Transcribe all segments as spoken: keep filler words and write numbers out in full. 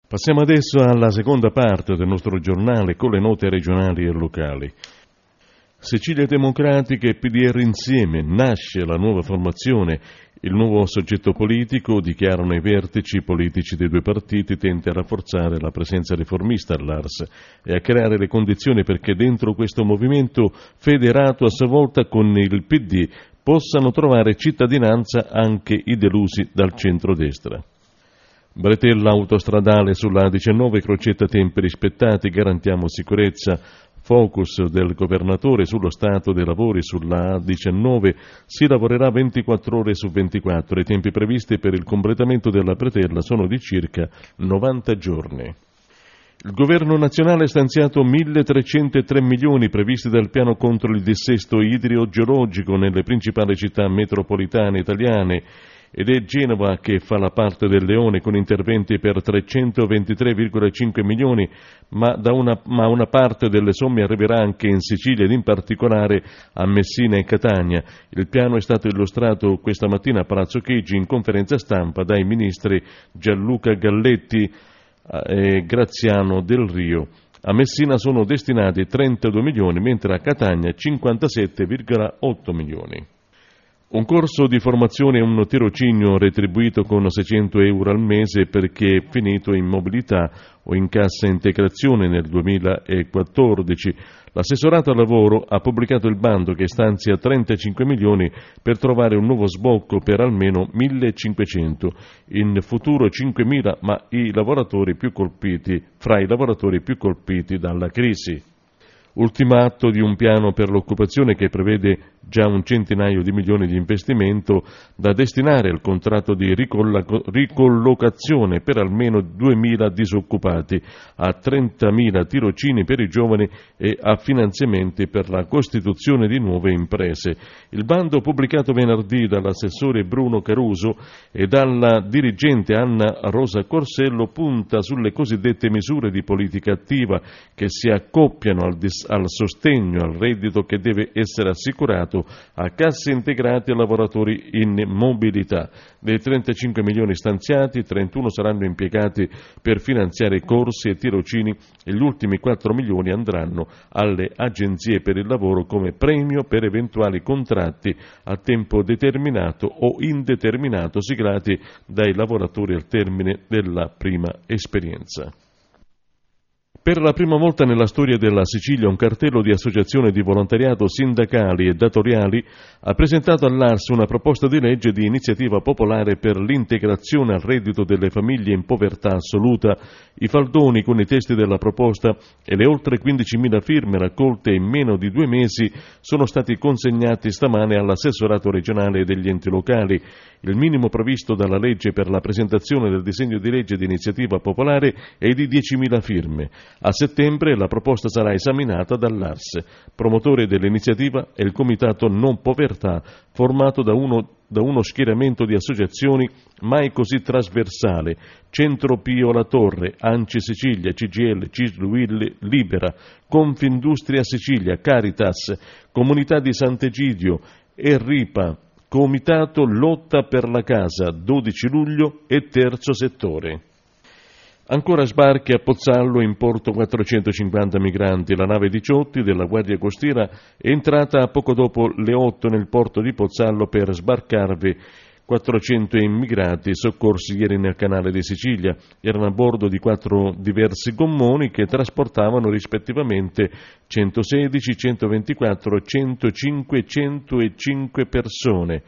Passiamo adesso alla seconda parte del nostro giornale con le note regionali e locali. Sicilia Democratica e P D R insieme, nasce la nuova formazione. Il nuovo soggetto politico, dichiarano i vertici politici dei due partiti, tende a rafforzare la presenza riformista all'A R S e a creare le condizioni perché dentro questo movimento, federato a sua volta con il P D, possano trovare cittadinanza anche i delusi dal centrodestra. Bretella autostradale sulla A diciannove, Crocetta tempi rispettati, garantiamo sicurezza. Focus del governatore sullo stato dei lavori sulla A diciannove, si lavorerà ventiquattro ore su ventiquattro. I tempi previsti per il completamento della Bretella sono di circa novanta giorni. Il governo nazionale ha stanziato milletrecentotre milioni previsti dal piano contro il dissesto idrogeologico nelle principali città metropolitane italiane. Ed è Genova che fa la parte del leone con interventi per trecentoventitré virgola cinque milioni, ma, da una, ma una parte delle somme arriverà anche in Sicilia ed in particolare a Messina e Catania. Il piano è stato illustrato questa mattina a Palazzo Chigi in conferenza stampa dai ministri Gianluca Galletti e Graziano Del Rio. A Messina sono destinati trentadue milioni, mentre a Catania cinquantasette virgola otto milioni. Un corso di formazione e un tirocinio retribuito con seicento euro al mese perché è finito in mobilità o in cassa integrazione nel duemilaquattordici. L'assessorato al lavoro ha pubblicato il bando che stanzia trentacinque milioni per trovare un nuovo sbocco per almeno millecinquecento, in futuro cinquemila, ma i lavoratori più colpiti, fra i lavoratori più colpiti dalla crisi. Ultimo atto di un piano per l'occupazione che prevede già un centinaio di milioni di investimento da destinare al contratto di ricollocazione per almeno duemila disoccupati, a trentamila tirocini per i giovani e a finanziamenti per la costituzione di nuove imprese. Il bando pubblicato venerdì dall'assessore Bruno Caruso e dalla dirigente Anna Rosa Corsello punta sulle cosiddette misure di politica attiva che si accoppiano al, dis- al sostegno al reddito che deve essere assicurato a casse integrate e lavoratori in mobilità. Dei trentacinque milioni stanziati, trentuno saranno impiegati per finanziare corsi e tirocini e gli ultimi quattro milioni andranno alle agenzie per il lavoro come premio per eventuali contratti a tempo determinato o indeterminato siglati dai lavoratori al termine della prima esperienza. Per la prima volta nella storia della Sicilia un cartello di associazioni di volontariato sindacali e datoriali ha presentato all'A R S una proposta di legge di iniziativa popolare per l'integrazione al reddito delle famiglie in povertà assoluta. I faldoni con i testi della proposta e le oltre quindicimila firme raccolte in meno di due mesi sono stati consegnati stamane all'assessorato regionale degli enti locali. Il minimo previsto dalla legge per la presentazione del disegno di legge di iniziativa popolare è di diecimila firme. A settembre la proposta sarà esaminata dall'A R S. Promotore dell'iniziativa è il Comitato Non Povertà, formato da uno, da uno schieramento di associazioni mai così trasversale: Centro Pio La Torre, ANCI Sicilia, C G I L, C I S L, U I L, Libera, Confindustria Sicilia, Caritas, Comunità di Sant'Egidio, ERRIPA, Comitato Lotta per la Casa, dodici luglio e Terzo Settore. Ancora sbarchi a Pozzallo in porto quattrocentocinquanta migranti. La nave diciotto della Guardia Costiera è entrata poco dopo le otto nel porto di Pozzallo per sbarcarvi quattrocento immigrati soccorsi ieri nel canale di Sicilia. Erano a bordo di quattro diversi gommoni che trasportavano rispettivamente centosedici, centoventiquattro, centocinque e centocinque persone.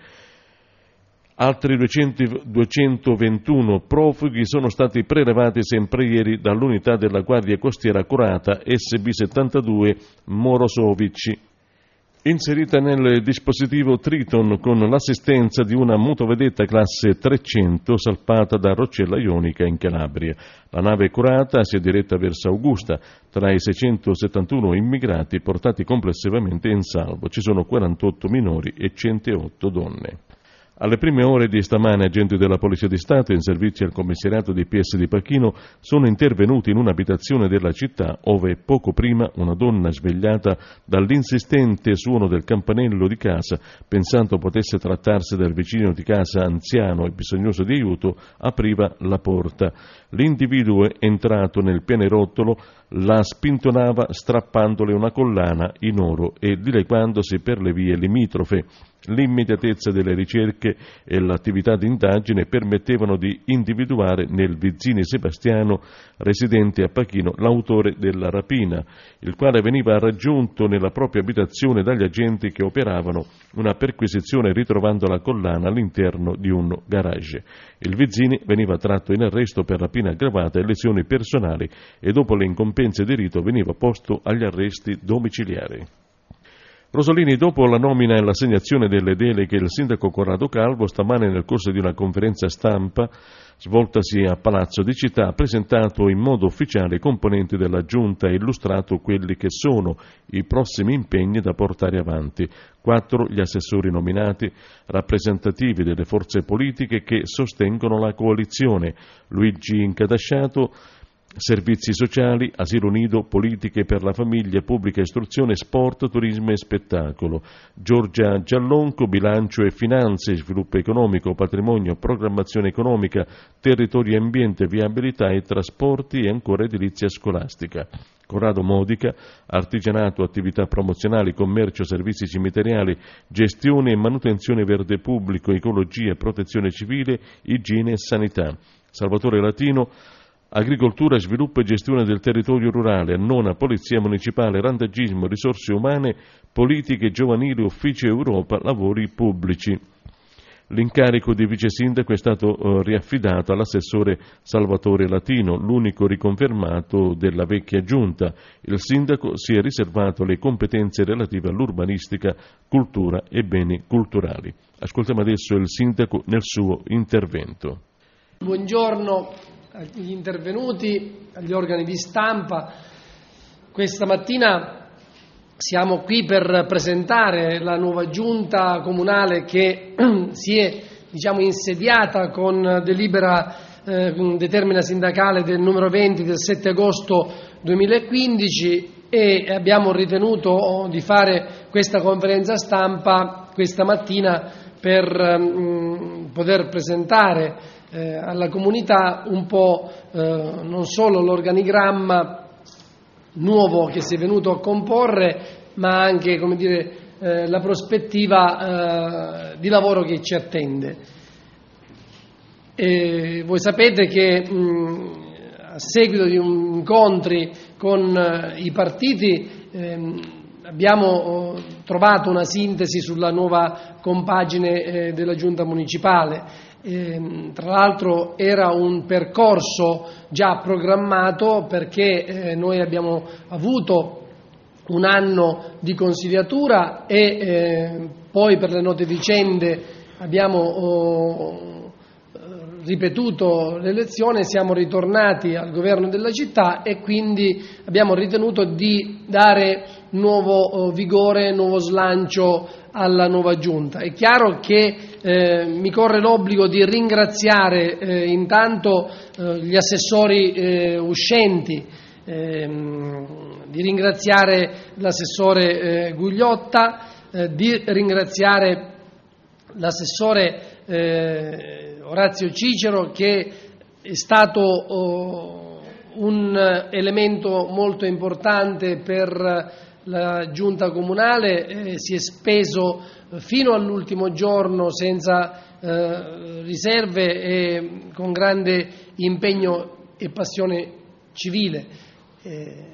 Altri duecentoventuno profughi sono stati prelevati sempre ieri dall'unità della Guardia Costiera curata S B settantadue Morosovici, inserita nel dispositivo Triton con l'assistenza di una motovedetta classe trecento salpata da Roccella Ionica in Calabria. La nave curata si è diretta verso Augusta. Tra i seicentosettantuno immigrati portati complessivamente in salvo ci sono quarantotto minori e centootto donne. Alle prime ore di stamane agenti della Polizia di Stato in servizio al commissariato di P S di Pachino sono intervenuti in un'abitazione della città ove poco prima una donna svegliata dall'insistente suono del campanello di casa, pensando potesse trattarsi del vicino di casa anziano e bisognoso di aiuto, apriva la porta. L'individuo entrato nel pianerottolo la spintonava strappandole una collana in oro e dileguandosi per le vie limitrofe. L'immediatezza delle ricerche e l'attività di indagine permettevano di individuare nel Vizzini Sebastiano, residente a Pachino, l'autore della rapina, il quale veniva raggiunto nella propria abitazione dagli agenti che operavano una perquisizione ritrovando la collana all'interno di un garage. Il Vizzini veniva tratto in arresto per rapina aggravata e lesioni personali e dopo le incombenze di rito veniva posto agli arresti domiciliari. Rosolini, dopo la nomina e l'assegnazione delle deleghe, il sindaco Corrado Calvo stamane nel corso di una conferenza stampa svoltasi a Palazzo di Città ha presentato in modo ufficiale i componenti della Giunta e illustrato quelli che sono i prossimi impegni da portare avanti. Quattro gli assessori nominati, rappresentativi delle forze politiche che sostengono la coalizione: Luigi Incadasciato, Servizi sociali, asilo nido, politiche per la famiglia, pubblica istruzione, sport, turismo e spettacolo. Giorgia Giallonco, bilancio e finanze, sviluppo economico, patrimonio, programmazione economica, territorio e ambiente, viabilità e trasporti e ancora edilizia scolastica. Corrado Modica, artigianato, attività promozionali, commercio, servizi cimiteriali, gestione e manutenzione verde pubblico, ecologia, protezione civile, igiene e sanità. Salvatore Latino, agricoltura, sviluppo e gestione del territorio rurale. Annona, polizia municipale, randagismo, risorse umane, politiche giovanili, ufficio Europa, lavori pubblici. L'incarico di vice sindaco è stato eh, riaffidato all'assessore Salvatore Latino, l'unico riconfermato della vecchia giunta. Il sindaco si è riservato le competenze relative all'urbanistica, cultura e beni culturali. Ascoltiamo adesso il sindaco nel suo intervento. Buongiorno agli intervenuti, agli organi di stampa. Questa mattina siamo qui per presentare la nuova giunta comunale che si è, diciamo, insediata con delibera eh, determina sindacale del numero venti del sette agosto duemilaquindici e abbiamo ritenuto di fare questa conferenza stampa questa mattina per mh, poter presentare Eh, alla comunità un po' eh, non solo l'organigramma nuovo che si è venuto a comporre, ma anche, come dire, eh, la prospettiva eh, di lavoro che ci attende. E voi sapete che mh, a seguito di incontri con eh, i partiti ehm, abbiamo oh, trovato una sintesi sulla nuova compagine eh, della giunta municipale. Eh, tra l'altro era un percorso già programmato perché eh, noi abbiamo avuto un anno di consigliatura e eh, poi per le note vicende abbiamo oh, ripetuto l'elezione, siamo ritornati al governo della città e quindi abbiamo ritenuto di dare nuovo oh, vigore, nuovo slancio alla nuova giunta. È chiaro che eh, mi corre l'obbligo di ringraziare eh, intanto eh, gli assessori eh, uscenti, ehm, di ringraziare l'assessore eh, Gugliotta, eh, di ringraziare l'assessore eh, Orazio Cicero, che è stato oh, un elemento molto importante per la giunta comunale, eh, si è speso fino all'ultimo giorno senza eh, riserve e con grande impegno e passione civile. Eh,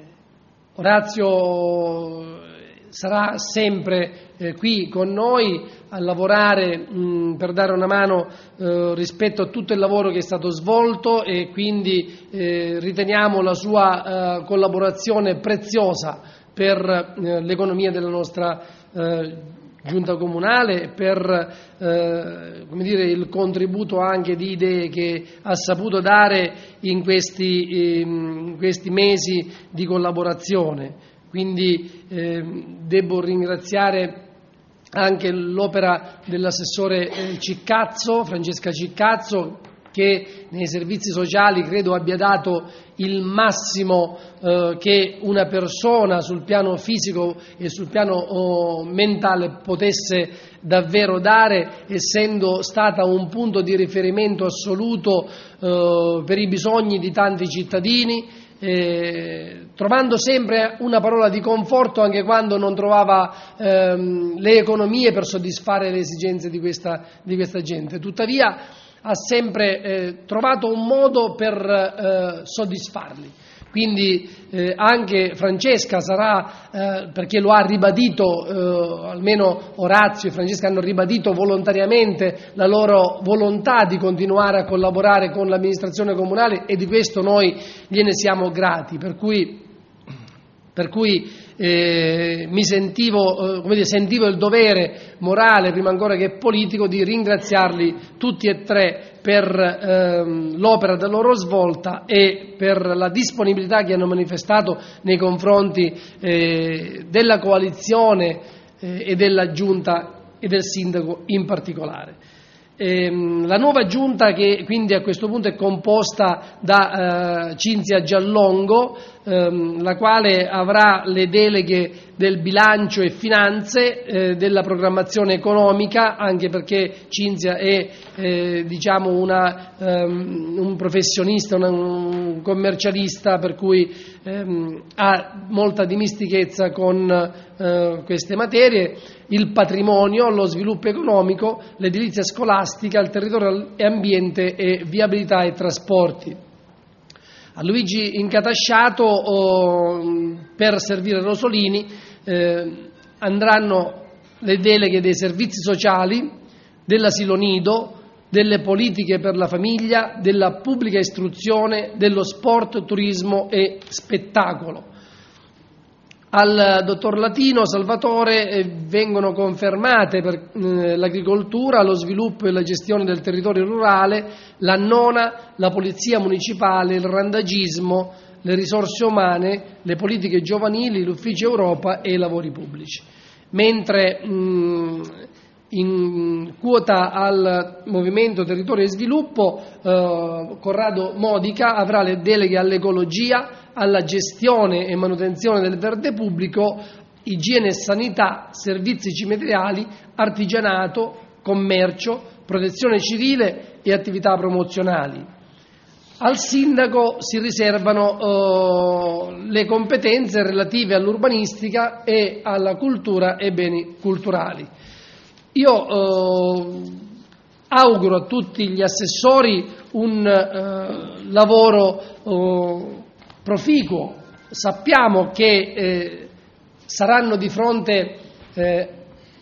Orazio sarà sempre eh, qui con noi a lavorare mh, per dare una mano eh, rispetto a tutto il lavoro che è stato svolto e quindi eh, riteniamo la sua eh, collaborazione preziosa per eh, l'economia della nostra eh, giunta comunale, per eh, come dire, il contributo anche di idee che ha saputo dare in questi, eh, in questi mesi di collaborazione. Quindi eh, devo ringraziare anche l'opera dell'assessore Ciccazzo, Francesca Ciccazzo, che nei servizi sociali credo abbia dato il massimo eh, che una persona sul piano fisico e sul piano oh, mentale potesse davvero dare, essendo stata un punto di riferimento assoluto eh, per i bisogni di tanti cittadini, eh, trovando sempre una parola di conforto anche quando non trovava ehm, le economie per soddisfare le esigenze di questa, di questa gente. Tuttavia ha sempre eh, trovato un modo per eh, soddisfarli. Quindi eh, anche Francesca sarà, eh, perché lo ha ribadito, eh, almeno Orazio e Francesca hanno ribadito volontariamente la loro volontà di continuare a collaborare con l'amministrazione comunale, e di questo noi gliene siamo grati, per cui, per cui eh, mi sentivo, eh, come dire, sentivo il dovere morale, prima ancora che politico, di ringraziarli tutti e tre per ehm, l'opera da loro svolta e per la disponibilità che hanno manifestato nei confronti eh, della coalizione eh, e della giunta e del sindaco in particolare. Ehm, la nuova giunta, che quindi a questo punto è composta da eh, Cinzia Giallongo, ehm, la quale avrà le deleghe del bilancio e finanze, eh, della programmazione economica, anche perché Cinzia è eh, diciamo una, um, un professionista, una, un commercialista, per cui ehm, ha molta dimistichezza con eh, queste materie, il patrimonio, lo sviluppo economico, l'edilizia scolastica, il territorio e ambiente e viabilità e trasporti. A Luigi Incatasciato, oh, per servire Rosolini, eh, andranno le deleghe dei servizi sociali, dell'asilo nido, delle politiche per la famiglia, della pubblica istruzione, dello sport, turismo e spettacolo. Al dottor Latino Salvatore eh, vengono confermate per eh, l'agricoltura, lo sviluppo e la gestione del territorio rurale, la nona, la polizia municipale, il randagismo, le risorse umane, le politiche giovanili, l'ufficio Europa e i lavori pubblici. Mentre mh, in quota al Movimento Territorio e Sviluppo, eh, Corrado Modica avrà le deleghe all'ecologia, alla gestione e manutenzione del verde pubblico, igiene e sanità, servizi cimiteriali, artigianato, commercio, protezione civile e attività promozionali. Al sindaco si riservano eh, le competenze relative all'urbanistica e alla cultura e beni culturali. Io eh, auguro a tutti gli assessori un eh, lavoro eh, proficuo. Sappiamo che eh, saranno di fronte eh,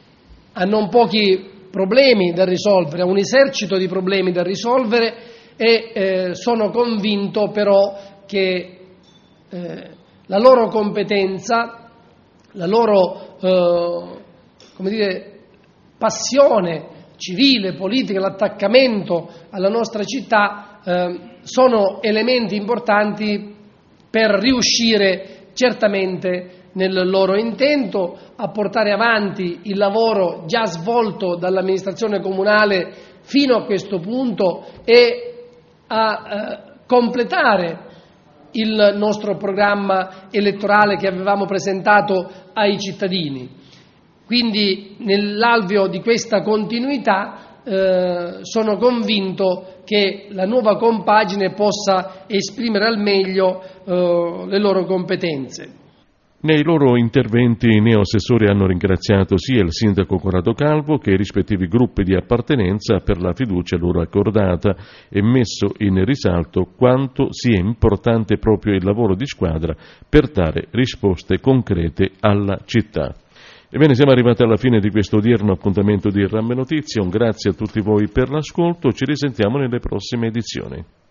a non pochi problemi da risolvere, a un esercito di problemi da risolvere, e eh, sono convinto però che eh, la loro competenza, la loro eh, come dire, passione civile, politica, l'attaccamento alla nostra città eh, sono elementi importanti per riuscire certamente nel loro intento a portare avanti il lavoro già svolto dall'amministrazione comunale fino a questo punto e a eh, completare il nostro programma elettorale che avevamo presentato ai cittadini. Quindi nell'alveo di questa continuità eh, sono convinto che la nuova compagine possa esprimere al meglio eh, le loro competenze. Nei loro interventi i neoassessori hanno ringraziato sia il sindaco Corrado Calvo che i rispettivi gruppi di appartenenza per la fiducia loro accordata e messo in risalto quanto sia importante proprio il lavoro di squadra per dare risposte concrete alla città. Ebbene, siamo arrivati alla fine di questo odierno appuntamento di Ramme Notizie. Un grazie a tutti voi per l'ascolto, ci risentiamo nelle prossime edizioni.